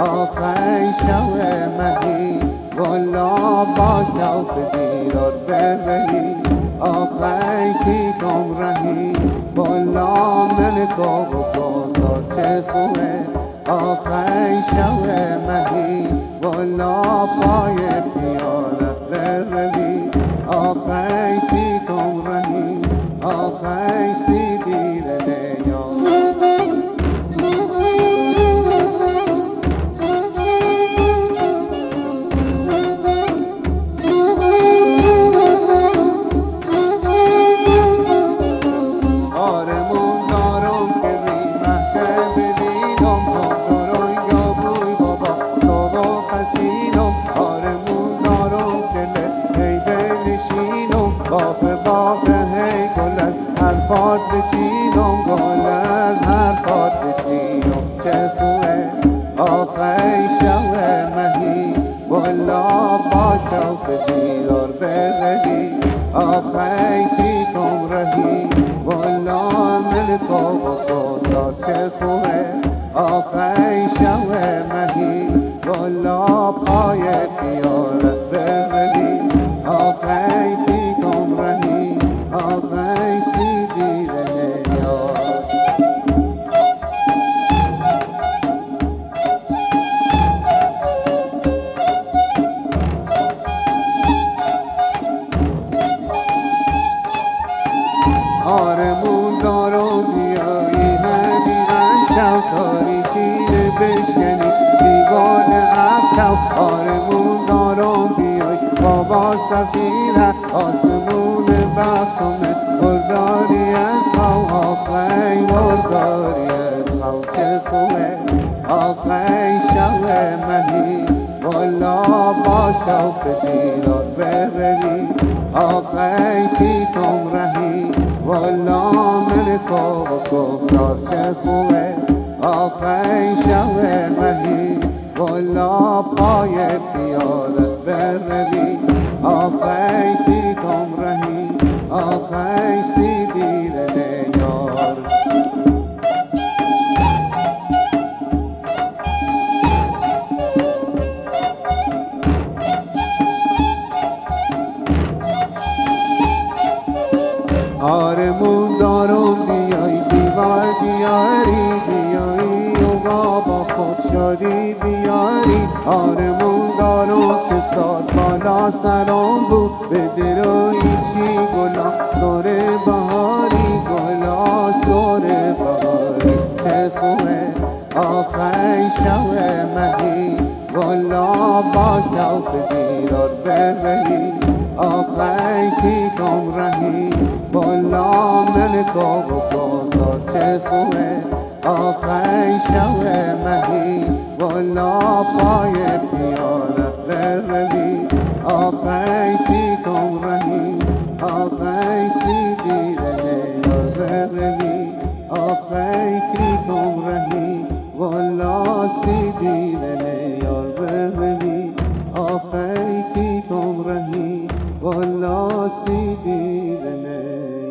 آخر شب مهی والا با شوق دیدار ببری آخر کی تم رهی والا من کو بازار چه خوبه آخر شب مهی والا پای پیاله بروی آخر کی تم رهی آخر سی دیره یا حرفات بچینم گل از حرفات بچینم چه خوبه آخر شب مهی والا با شوق دیدار بروی آخر کی تم رهی والا ملکا و بازار چه خوبه آخر شب مهی والا پای پیاله بروی آخر کی تم رهی آخر سی دیره یار آرمون دارم بیایی همیرن شب تاریکی بشکنی سیگان افتو آرمون دارم بیایی بابا سفیره آسمون بختمه برداری از خو آخر برداری از خو چه خوبه آخر شب مهی والا با شوق دیدار بروی آخر کی تم رهی والا من کو گفتار چه خوبه آخر شب مهی والا پای پیاله بروی آخر کی تم رهی آخر سی دیره یار آرمون دارم بیایی دیوار بیاری بیایی و با خود شادی بیاری آرمون دارم که سال بالا سرام بود به دروی چی گلا سور بهاری گلا سور بهاری چه خوبه آخر شب مهی والا با شوق دیدار بروی آخر کی تم رهی والا ملکا و بازار چه خوبه آخر شب مهی والا پای پیاله بروی آخر کی تم رهی آخر سی دیره یار بروی آخر کی تم رهی والا سی دیره یار بروی آخر کی تم رهی والا سی دیره